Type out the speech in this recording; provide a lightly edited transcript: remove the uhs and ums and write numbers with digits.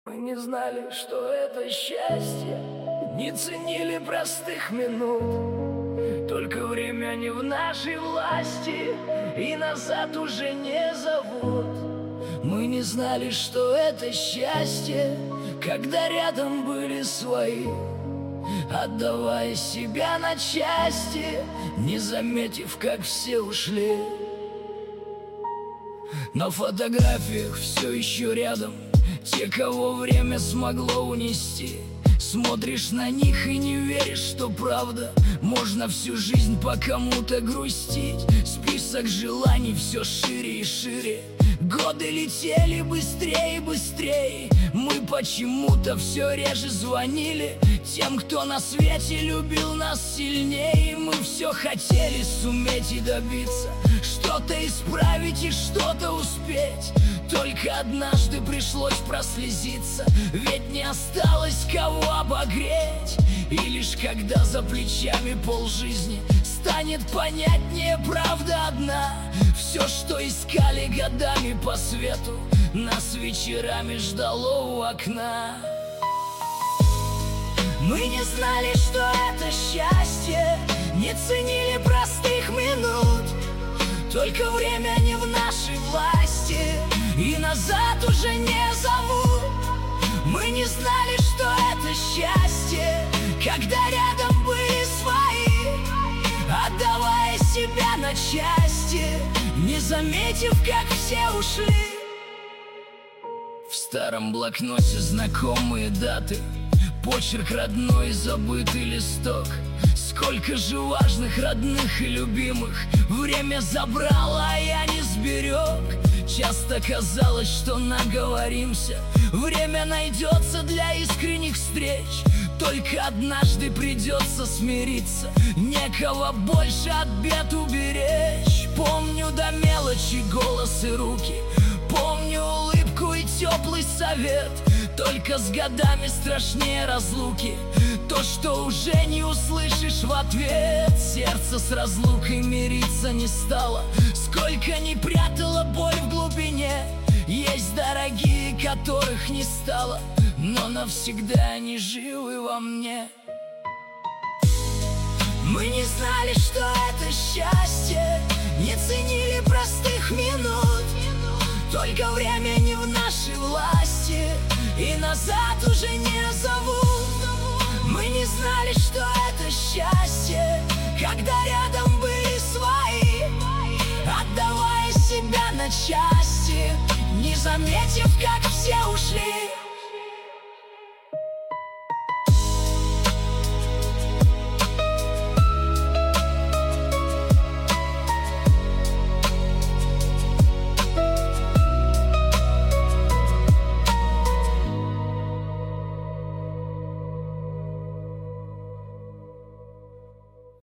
Мы не знали, что это счастье, не ценили простых минут. Только время не в нашей власти, и назад уже не зовут. Мы не знали, что это счастье, когда рядом были свои, отдавая себя на части, не заметив, как все ушли. На фотографиях все еще рядом те, кого время смогло унести. Смотришь на них и не веришь, что правда. Можно всю жизнь по кому-то грустить. Список желаний все шире и шире. Годы летели быстрее и быстрее. Мы почему-то все реже звонили тем, кто на свете любил нас сильнее. Мы все хотели суметь и добиться, что-то исправить и что-то успеть. Только однажды пришлось прослезиться, ведь не осталось кого обогреть. И лишь когда за плечами полжизни станет понятнее правда одна, все, что искали годами по свету, нас вечерами ждало у окна. Мы не знали, что это счастье, не ценили простых минут. Только время не в нашей власти, и назад уже не зовут. Мы не знали, что это счастье, когда рядом были свои, отдавая себя на части, не заметив, как все ушли. В старом блокноте знакомые даты, почерк родной и забытый листок. Сколько же важных, родных и любимых время забрало, а я не сберег. Часто казалось, что наговоримся, время найдется для искренних встреч. Только однажды придется смириться, некого больше от бед уберечь. Помню до мелочи голос и руки, помню улыбку и теплый совет. Только с годами страшнее разлуки, то, что уже не услышишь в ответ. Сердце с разлукой мириться не стало, сколько ни прятала боль в глубине. Есть дорогие, которых не стало, но навсегда они живы во мне. Мы не знали, что это счастье, не ценили простых минут. Только время не в нашей власти, и назад уже не зовут. Мы не знали, что это счастье, когда рядом были свои, отдавая себя на части, не заметив, как все ушли.